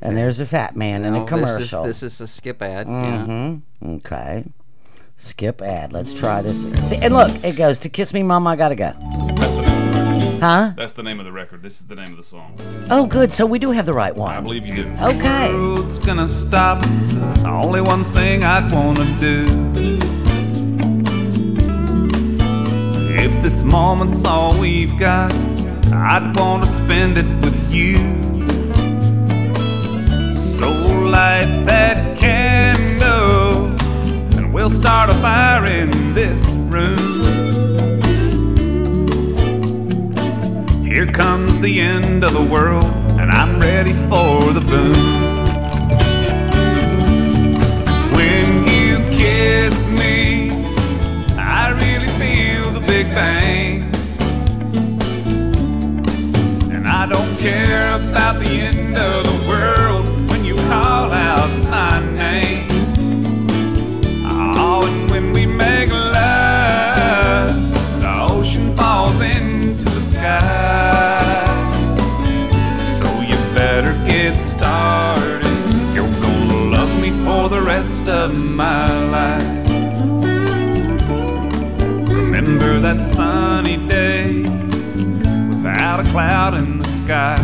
And there's a fat man in a commercial. This is a skip ad. Mm-hmm. Yeah. Okay. Skip ad. Let's try this. See, and look, it goes to Kiss Me Mama, I Gotta Go. Huh? That's the name of the record. This is the name of the song. Oh, good. So we do have the right one. I believe you do. Okay. The road's gonna stop. Only one thing I'd wanna do. If this moment's all we've got, I'd wanna spend it with you. So light that candle, and we'll start a fire in this room. Here comes the end of the world, and I'm ready for the boom. 'Cause when you kiss me, I really feel the Big Bang. And I don't care about the end of the world when you call out my name. Oh, and when we make love, the ocean falls into the sky. So you better get started if you're gonna love me for the rest of my life. Remember that sunny day without a cloud in the sky.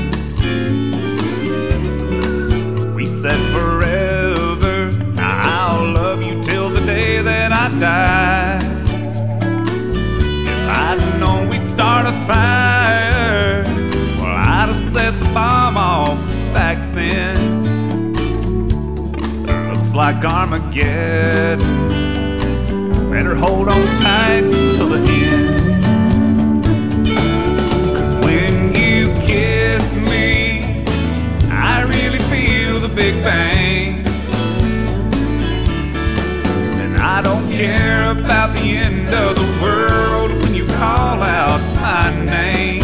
We said forever, I'll love you till the day that I die. If I'd known we'd start a fire, well, I'd have set the bomb off back then. Looks like Armageddon. Better hold on tight till the end. 'Cause when you kiss me, I really feel the Big Bang. And I don't care about the end of the world when you call out my name.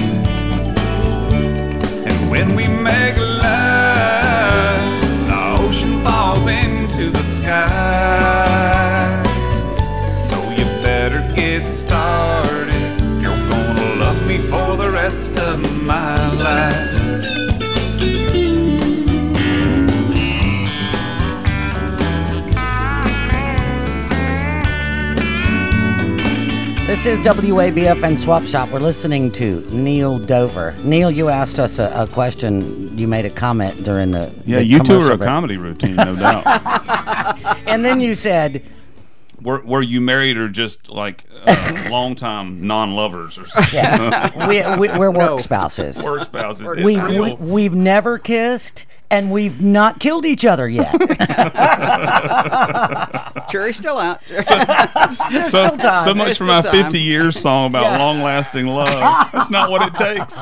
And when we make love, the ocean falls into the sky. So you better get started if you're gonna love me for the rest of my life. This is WABF and Swap Shop. We're listening to Neil Dover. Neil, you asked us a question. You made a comment during the You two are a break. comedy routine, no doubt. And then you said, Were you married or just like long-time non-lovers or something? yeah, we're work spouses. Work spouses. It's real. We've never kissed, and we've not killed each other yet. Jury's still out. So time. much There's for my still time. 50 years song about long-lasting love. That's not what it takes.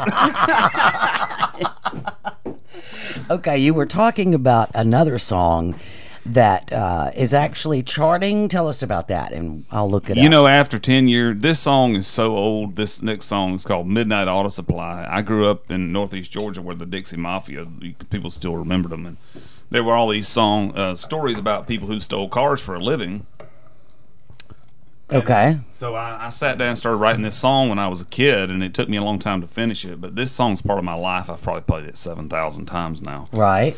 Okay, you were talking about another song that is actually charting. Tell us about that, and I'll look it up. You know, after 10 years, this song is so old. This next song is called Midnight Auto Supply. I grew up in Northeast Georgia where the Dixie Mafia, people still remembered them. And there were all these stories about people who stole cars for a living. Okay. So I sat down and started writing this song when I was a kid, and it took me a long time to finish it. But this song's part of my life. I've probably played it 7,000 times now. Right.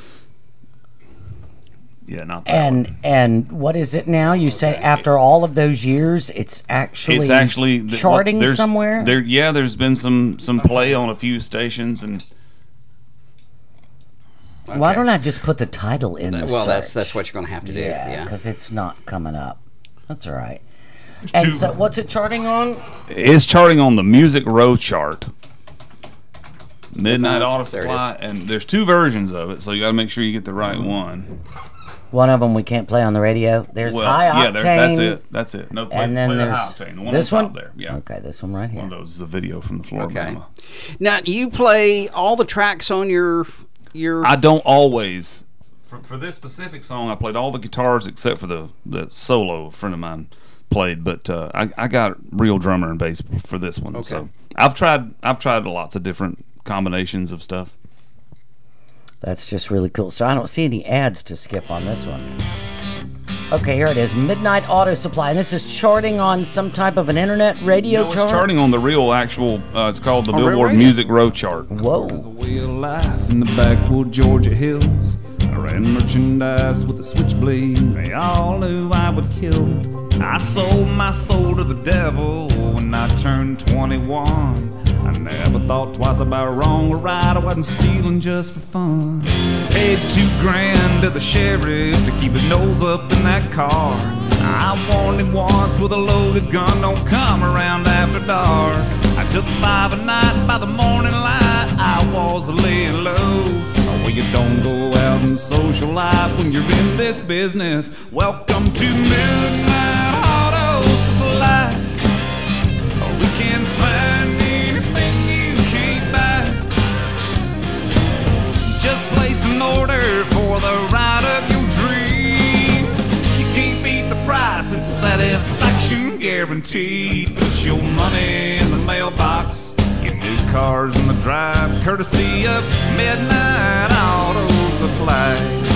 Yeah, not that one. And what is it now? You say after all of those years, it's actually charting somewhere? There's been some play on a few stations, and why don't I just put the title in the Well, search? that's what you're going to have to do. Yeah. because it's not coming up. That's all right. And so what's it charting on? It's charting on the Music Row chart. Midnight Auto There it Supply, is. and there's two versions of it, so you got to make sure you get the right one. One of them we can't play on the radio. There's High Octane. That's it. No, And then play the there's High Octane. The one this on one? top there. Yeah. Okay, this one right here. One of those is a video from the Floribama. Now, do you play all the tracks on your? I don't always. For this specific song, I played all the guitars except for the solo a friend of mine played. But I got real drummer and bass for this one. Okay. So I've tried lots of different combinations of stuff. That's just really cool. So I don't see any ads to skip on this one. Okay, here it is. Midnight Auto Supply. And this is charting on some type of an internet radio No, chart? it's charting on the real actual, it's called the On real Billboard radio? Music Row Chart. Whoa. There's a way of life in the backwood Georgia hills. I ran merchandise with a switchblade. They all knew I would kill. I sold my soul to the devil when I turned 21. I never thought twice about wrong or right. I wasn't stealing just for fun. Paid $2,000 to the sheriff to keep his nose up in that car. I warned him once with a loaded gun, don't come around after dark. I took 5 a night, by the morning light I was laying low. Well, you don't go out in social life when you're in this business. Welcome to Midnight Auto Supply. We can find anything you can't buy. Just place an order for the ride of your dreams. You can't beat the price, it's satisfaction guaranteed. Push your money in the mailbox, get new cars in the drive, courtesy of Midnight Auto Supply.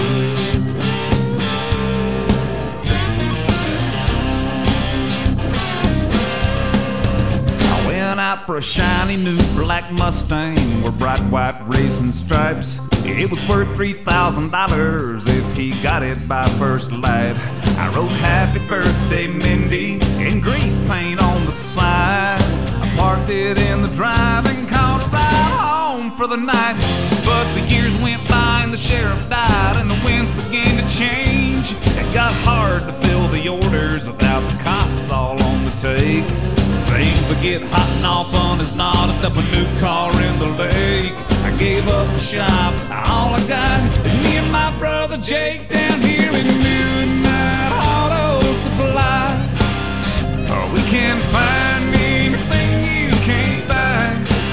Out for a shiny new black Mustang with bright white racing stripes. It was worth $3,000 if he got it by first light. I wrote happy birthday Mindy in grease paint on the side. I parked it in the drive and called a ride home for the night. But the years went by and the sheriff died and the winds began to change. It got hard to fill the orders without the cops all on the take. Things would get hot and all fun is knotted up a new car in the lake. I gave up the shop, all I got is me and my brother Jake down here in Midnight Auto Supply. Oh, we can't find anything you can't buy.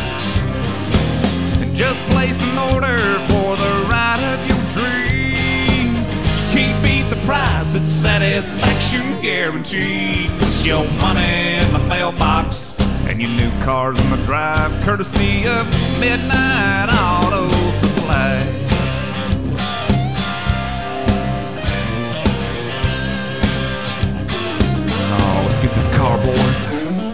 And just place an order for the ride of your dreams. You can't beat the price, it's satisfaction guaranteed. Put your money in the mailbox and your new car's in the drive, courtesy of Midnight Auto Supply. Oh, let's get this car, boys.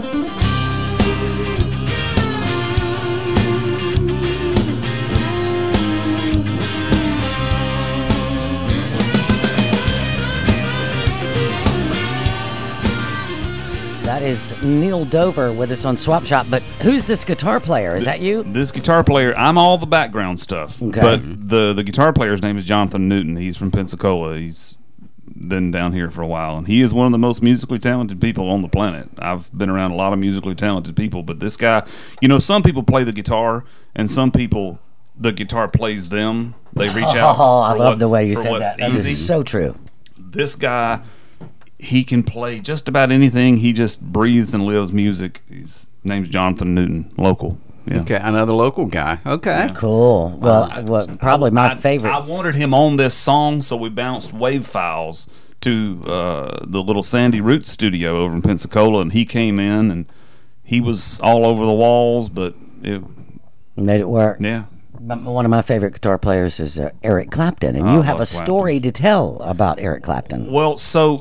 That is Neil Dover with us on Swap Shop. But who's this guitar player? Is that you? This guitar player, I'm all the background stuff. Okay. But the guitar player's name is Jonathan Newton. He's from Pensacola. He's been down here for a while. And he is one of the most musically talented people on the planet. I've been around a lot of musically talented people. But this guy, you know, some people play the guitar and some people, the guitar plays them. They reach out. Oh, I for love the what's- way you for said what's that. That easy. is so true. This guy, he can play just about anything. He just breathes and lives music. His name's Jonathan Newton, local. Yeah. Okay, another local guy. Okay. Cool. Well, probably my favorite. I wanted him on this song, so we bounced wave files to the little Sandy Roots studio over in Pensacola, and he came in, and he was all over the walls, but it, Made it work. yeah. One of my favorite guitar players is Eric Clapton, and I you have a love Clapton. story to tell about Eric Clapton. Well, so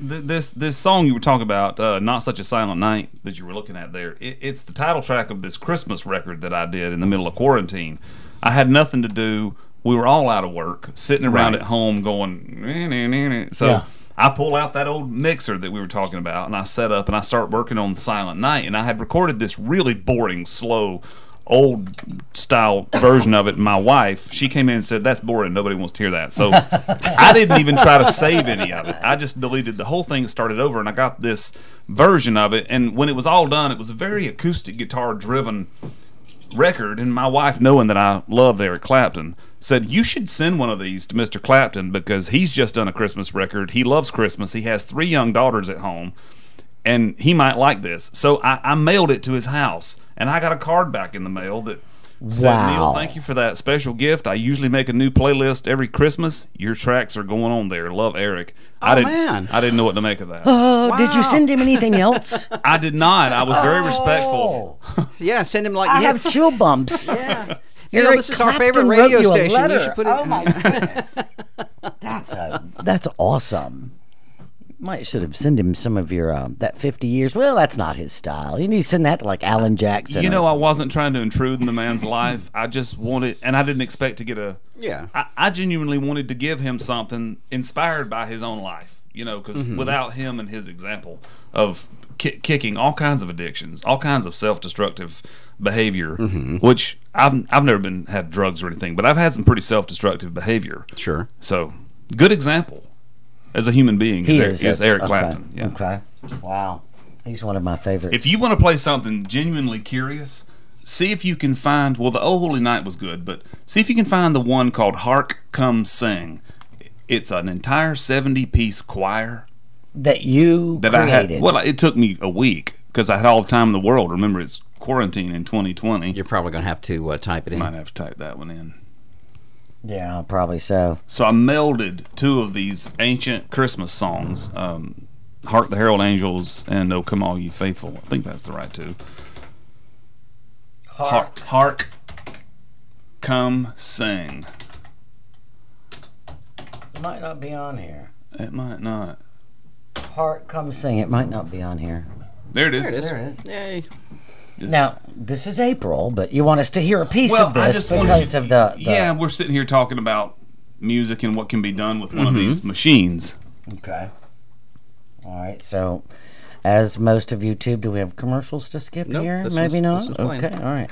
this song you were talking about, "Not Such a Silent Night," that you were looking at there, it's the title track of this Christmas record that I did in the middle of quarantine. I had nothing to do. We were all out of work, sitting around Right. at home going. So Yeah. I pull out that old mixer that we were talking about, and I set up and I start working on Silent Night. And I had recorded this really boring, slow, old style version of it. My wife, she came in and said, "That's boring. Nobody wants to hear that." So I didn't even try to save any of it. I just deleted the whole thing, started over, and I got this version of it. And when it was all done, it was a very acoustic guitar driven record. And my wife, knowing that I loved Eric Clapton, said, "You should send one of these to Mr. Clapton because he's just done a Christmas record. He loves Christmas. He has 3 young daughters at home, and he might like this." So I mailed it to his house, and I got a card back in the mail that said, Wow. "Neil, thank you for that special gift. I usually make a new playlist every Christmas. Your tracks are going on there. Love, Eric." Man. I didn't know what to make of that. Oh, did you Wow. send him anything else? I did not. I was very respectful. Yeah, send him like I have chill bumps. Yeah. You know, Eric this is our Clapton favorite wrote radio you a station. You letter. should put it. Oh my goodness. That's awesome. might should have sent him some of your that 50 years. Well, that's not his style. You need to send that to like Alan Jackson. You know, I wasn't trying to intrude in the man's life. I just wanted, and I didn't expect to get a. Yeah. I genuinely wanted to give him something inspired by his own life. You know, because without him and his example of kicking all kinds of addictions, all kinds of self-destructive behavior, which I've never had drugs or anything, but I've had some pretty self-destructive behavior. Sure. So, good example as a human being is Eric okay. Clapton. Yeah. Okay. Wow. He's one of my favorites. If you want to play something genuinely curious, see if you can find, well, the Oh Holy Night was good, but see if you can find the one called Hark Come Sing. It's an entire 70-piece choir. That you created. I had. Well, it took me a week because I had all the time in the world. Remember, it's quarantine in 2020. You're probably going to have to type it in. Might have to type that one in. Yeah, probably so. So I melded two of these ancient Christmas songs, Hark the Herald Angels and Oh Come All Ye Faithful. I think that's the right two. Hark Come Sing. It might not be on here. It might not. Hark Come Sing. It might not be on here. There it is. There it is. Yay. Now, this is April, but you want us to hear a piece Well, of I this just wanted because you- of the... Yeah, we're sitting here talking about music and what can be done with one of these machines. Okay. All right, so as most of YouTube, do we have commercials to skip Nope, here? this Maybe one's- not? this one's Okay, playing. all right.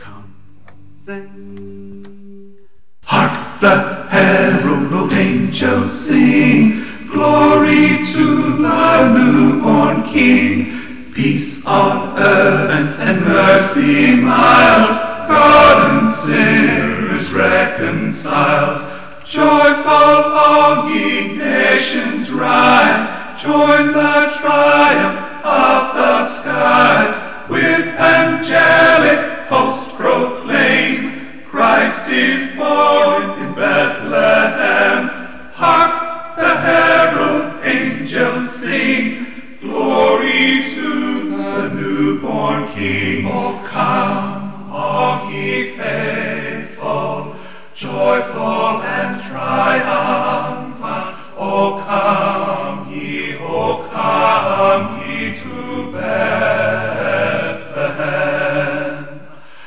Hark the herald angels sing, glory to the newborn King. Peace on earth and mercy mild, God and sinners reconciled. Joyful all ye nations rise, join the triumph of the skies. With angelic host proclaim, Christ is born in Bethlehem. Hark the herald angels sing, glory to the newborn King. O come, all ye faithful, joyful and triumphant. O come ye to Bethlehem.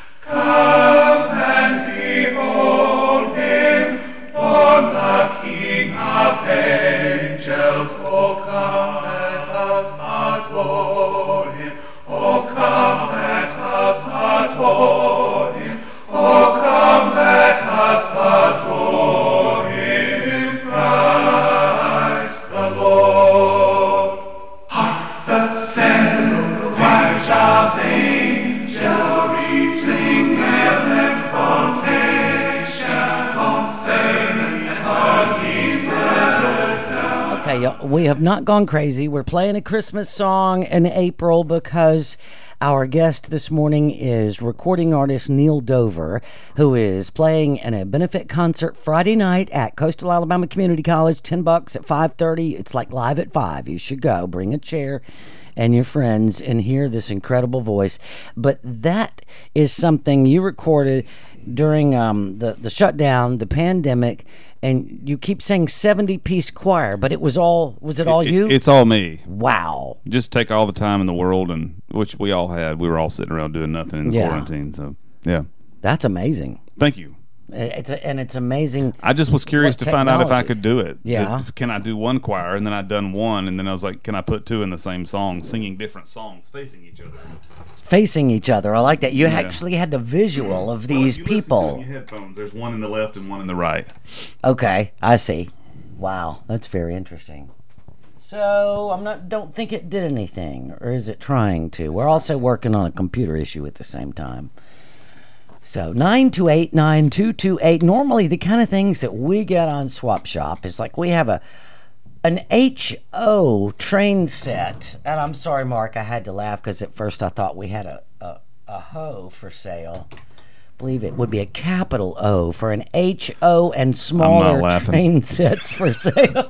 Come and behold him, born the King of angels. O come, let us adore him. O come, let us adore him. O come, let us adore him, Christ the Lord. Hark the sound, choirs of angels, sing an exaltation, on Savior and mercy's presence. Okay, y'all, we have not gone crazy. We're playing a Christmas song in April because our guest this morning is recording artist Neil Dover, who is playing in a benefit concert Friday night at Coastal Alabama Community College. $10 at 5:30. It's like live at 5. You should go. Bring a chair and your friends and hear this incredible voice. But that is something you recorded during the shutdown, the pandemic, and you keep saying 70-piece choir, but was it all you? It's all me. Wow. Just take all the time in the world, and which we all had. We were all sitting around doing nothing in Yeah. quarantine. So, yeah. That's amazing. Thank you. It's amazing. I just was curious What to find out if I technology? could do it. Yeah. Can I do one choir? And then I'd done one, and then I was like, can I put two in the same song, singing different songs, facing each other? Facing each other. I like that. You Yeah. actually had the visual of these You listen to it people. in your headphones. There's one in the left and one in the right. Okay, I see. Wow, that's very interesting. So don't think it did anything, or is it trying to? We're also working on a computer issue at the same time. So 928-9228. Normally, the kind of things that we get on Swap Shop is like we have an HO train set. And I'm sorry, Mark, I had to laugh because at first I thought we had a hoe for sale. I believe it would be a capital O for an HO and smaller laughing. train sets for sale.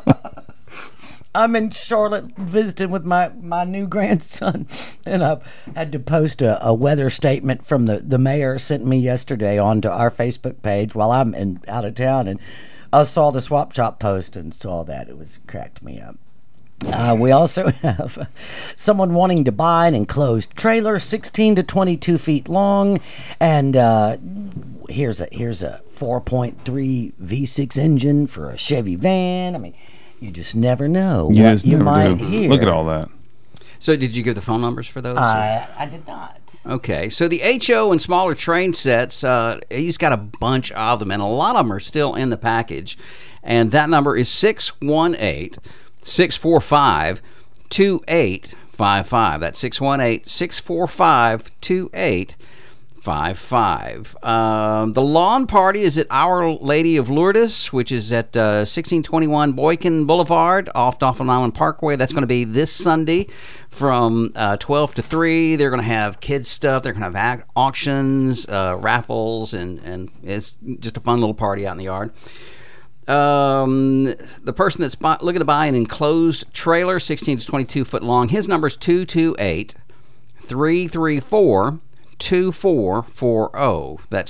I'm in Charlotte visiting with my new grandson, and I had to post a weather statement from the mayor sent me yesterday onto our Facebook page while I'm out of town, and I saw the Swap Shop post and saw that. It cracked me up. We also have someone wanting to buy an enclosed trailer, 16 to 22 feet long, and here's a 4.3 V6 engine for a Chevy van. I mean, you just never know You what just you never might do. hear. Look at all that. So did you give the phone numbers for those? I did not. Okay, so the HO and smaller train sets, he's got a bunch of them, and a lot of them are still in the package. And that number is 618-645-2855. That's 618-645-2855. The lawn party is at Our Lady of Lourdes, which is at 1621 Boykin Boulevard off Dauphin Island Parkway. That's going to be this Sunday from 12 to 3. They're going to have kids stuff. They're going to have auctions, raffles, and it's just a fun little party out in the yard. The person that's looking to buy an enclosed trailer, 16 to 22 foot long, his number is 228-334-2440. That's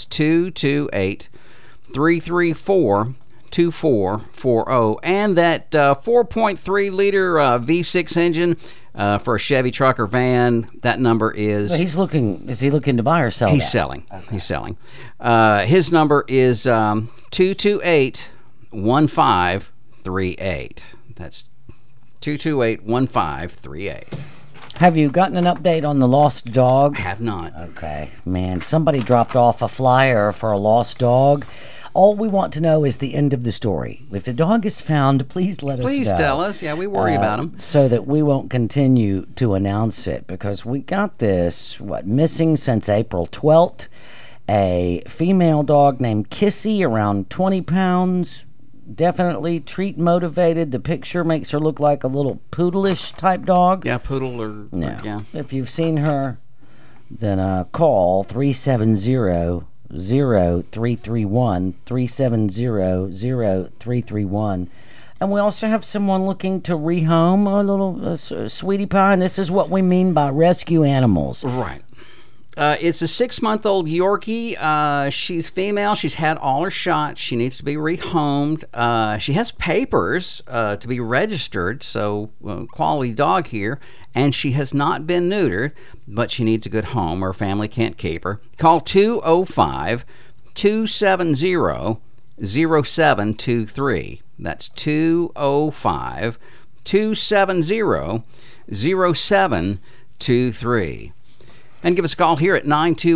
228-334-2440. And that 4.3 liter V6 engine for a Chevy truck or van, that number is... So is he looking to buy or sell? He's selling. Okay. He's selling. His number is 228-1538. That's 228-1538. Have you gotten an update on the lost dog? I have not. Okay, man, somebody dropped off a flyer for a lost dog. All we want to know is the end of the story. If the dog is found, please let us know. Please tell us. Yeah, we worry about him. So that we won't continue to announce it, because we got this, missing since April 12th. A female dog named Kissy, around 20 pounds, definitely treat motivated. The picture makes her look like a little poodle-ish type dog. Yeah, poodle or yeah. If you've seen her, then call 370-0331, 370-0331. And we also have someone looking to rehome a little sweetie pie, and this is what we mean by rescue animals. Right. It's a 6-month-old Yorkie. She's female. She's had all her shots. She needs to be rehomed. She has papers to be registered, so quality dog here. And she has not been neutered, but she needs a good home. Her family can't keep her. Call 205-270-0723. That's 205-270-0723. And give us a call here at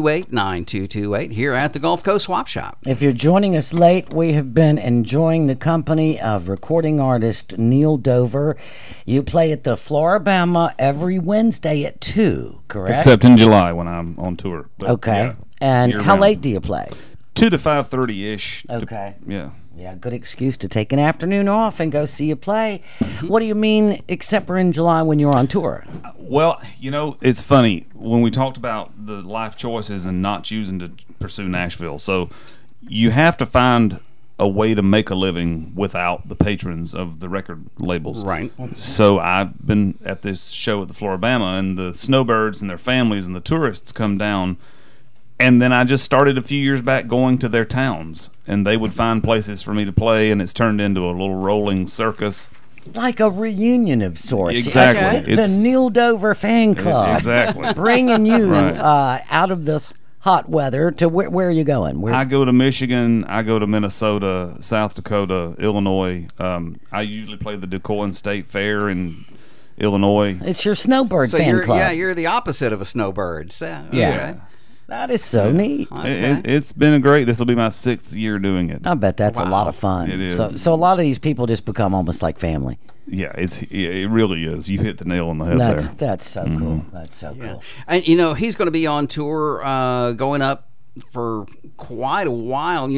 928-9228 here at the Gulf Coast Swap Shop. If you're joining us late, we have been enjoying the company of recording artist Neil Dover. You play at the Floribama every Wednesday at 2, correct? Except in July when I'm on tour. But okay. Yeah, and how late do you play? 2 to 5:30-ish. Okay. Yeah. Yeah, good excuse to take an afternoon off and go see you play. What do you mean, except for in July when you're on tour? Well, it's funny. When we talked about the life choices and not choosing to pursue Nashville, so you have to find a way to make a living without the patrons of the record labels. Right. So I've been at this show at the Floribama, and the snowbirds and their families and the tourists come down. And then I just started a few years back going to their towns, and they would find places for me to play, and it's turned into a little rolling circus. Like a reunion of sorts. Exactly. The Neil Dover fan club. Exactly. Bringing you Right. out of this hot weather to where are you going? I go to Michigan, I go to Minnesota, South Dakota, Illinois. I usually play the DeCoin State Fair in Illinois. It's your snowbird fan club. Yeah, you're the opposite of a snowbird. So, Yeah. okay. That is so neat. Okay. It's been this will be my 6th year doing it. I bet that's a lot of fun. It is. So a lot of these people just become almost like family. Yeah, it really is. You hit the nail on the head That's so Mm-hmm. cool. That's so cool. And, he's going to be on tour going up for quite a while.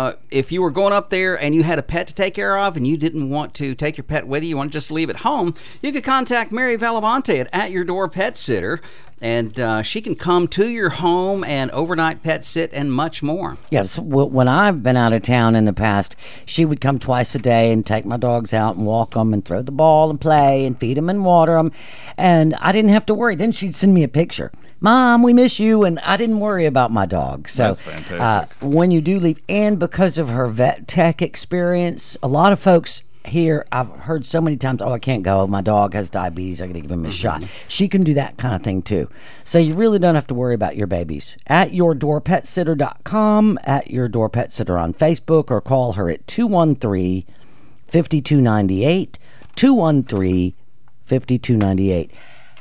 If you were going up there and you had a pet to take care of and you didn't want to take your pet with you want to just leave it home, you could contact Mary Valavante at Your Door Pet Sitter. And she can come to your home and overnight pet sit and much more. Yes, when I've been out of town in the past, she would come twice a day and take my dogs out and walk them and throw the ball and play and feed them and water them. And I didn't have to worry. Then she'd send me a picture. Mom, we miss you. And I didn't worry about my dog. So that's fantastic. When you do leave, and because of her vet tech experience, a lot of folks here, I've heard so many times, oh, I can't go. My dog has diabetes. I got to give him a shot. She can do that kind of thing too. So you really don't have to worry about your babies. At YourDoorPetSitter.com, at Your Door Pet Sitter on Facebook, or call her at 213-5298, 213-5298.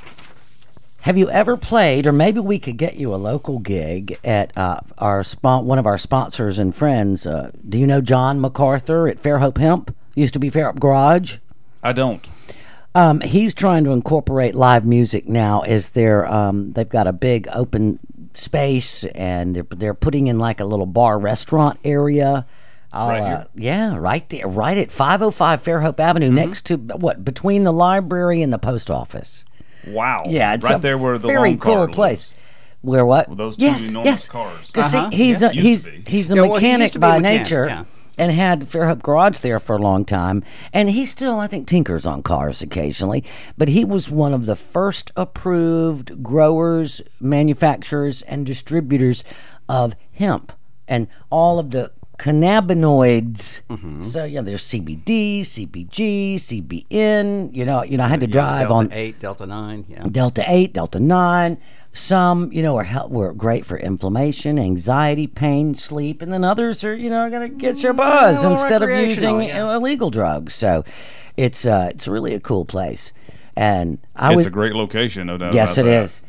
Have you ever played, or maybe we could get you a local gig at one of our sponsors and friends. Do you know John MacArthur at Fairhope Hemp? Used to be Fairhope Garage. I don't. He's trying to incorporate live music now. They've got a big open space, and they're putting in like a little bar restaurant area. Right here? Yeah, right there, right at 505 Fairhope Avenue, next to between the library and the post office. Wow. Yeah, it's right there where the very long car cool place. lives. Where what? Well, those two enormous cars. Because Uh-huh. he's a Used to be. he's a Yeah, well, he mechanic used to be a by mechanic, nature, yeah. and had Fairhope Garage there for a long time. And he still, I think, tinkers on cars occasionally. But he was one of the first approved growers, manufacturers, and distributors of hemp and all of the cannabinoids. So yeah, there's CBD, CBG, CBN. You know, I had to drive Delta on 8, Delta 9, yeah. Delta 8, Delta 9. Some, were great for inflammation, anxiety, pain, sleep, and then others are, going to get your buzz little instead of recreational, using yeah. illegal drugs. So it's really a cool place. And It's a great location, no doubt. yes, about it that. is.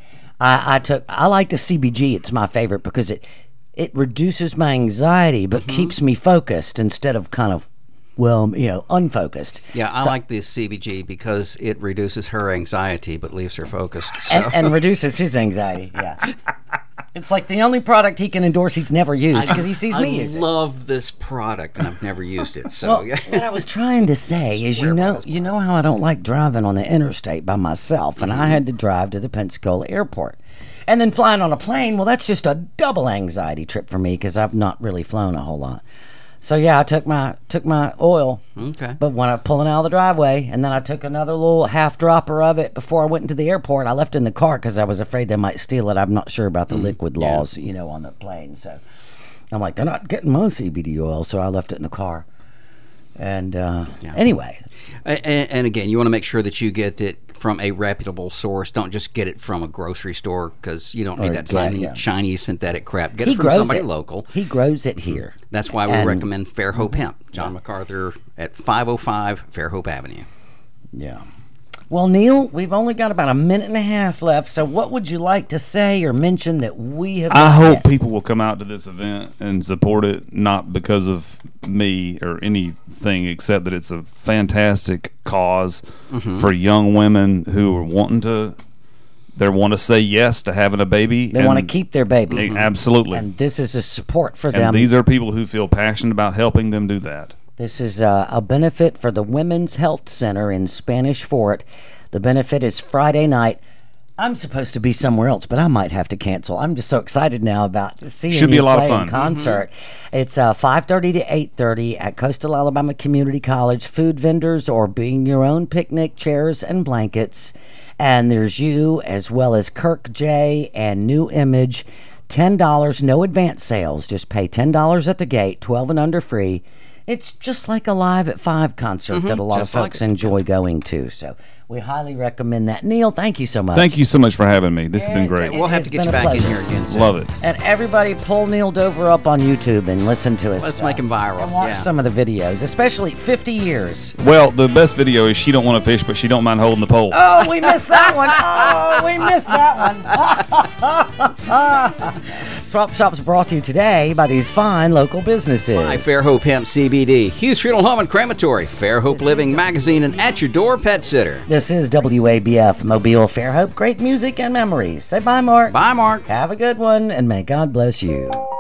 I like the CBG. It's my favorite because it reduces my anxiety, but keeps me focused instead of kind of, unfocused. Yeah, I like this CBG because it reduces her anxiety but leaves her focused. So. And reduces his anxiety. Yeah. It's like the only product he can endorse he's never used because he sees me use I it. love this product and I've never used it. So Well, what I was trying to say is, you know how I don't like driving on the interstate by myself, and I had to drive to the Pensacola airport. And then flying on a plane, well, that's just a double anxiety trip for me because I've not really flown a whole lot. So yeah, I took my oil, Okay. but when I was pulling out of the driveway, and then I took another little half dropper of it before I went into the airport. I left it in the car because I was afraid they might steal it. I'm not sure about the liquid laws, on the plane. So I'm like, they're not getting my CBD oil, so I left it in the car. And anyway, And again, you want to make sure that you get it from a reputable source. Don't just get it from a grocery store because you don't need that Chinese synthetic crap. Get it from somebody local. He grows it here. That's why we recommend Fairhope Hemp. John MacArthur at 505 Fairhope Avenue. Yeah. Well, Neil, we've only got about a minute and a half left. So, what would you like to say or mention that we have? I hope people will come out to this event and support it, not because of me or anything, except that it's a fantastic cause for young women who are wanting to. They want to say yes to having a baby. They want to keep their baby. Absolutely. And this is a support for them. And these are people who feel passionate about helping them do that. This is a benefit for the Women's Health Center in Spanish Fort. The benefit is Friday night. I'm supposed to be somewhere else, but I might have to cancel. I'm just so excited now about seeing Should be you a lot of play fun. in concert. It's 5:30 to 8:30 at Coastal Alabama Community College. Food vendors or bring your own picnic chairs and blankets. And there's you as well as Kirk J and New Image. $10, no advance sales. Just pay $10 at the gate, 12 and under free. It's just like a Live at 5 concert that a lot of just like folks it. enjoy going to. So we highly recommend that. Neil, thank you so much. Thank you so much for having me. This has been great. We'll have It's to get been you a back in pleasure. here again soon. Love it. And everybody pull Neil Dover up on YouTube and listen to us. Let's make him viral, And watch yeah. some of the videos, especially 50 years. Well, the best video is she don't want to fish, but she don't mind holding the pole. Oh, we missed that one. Oh, we missed that one. Swap Shop's brought to you today by these fine local businesses. By Fairhope Hemp CBD, Hughes Funeral Home and Crematory, Fairhope Living Magazine, and At Your Door Pet Sitter. This is WABF Mobile Fairhope. Great music and memories. Say bye, Mark. Bye, Mark. Have a good one, and may God bless you.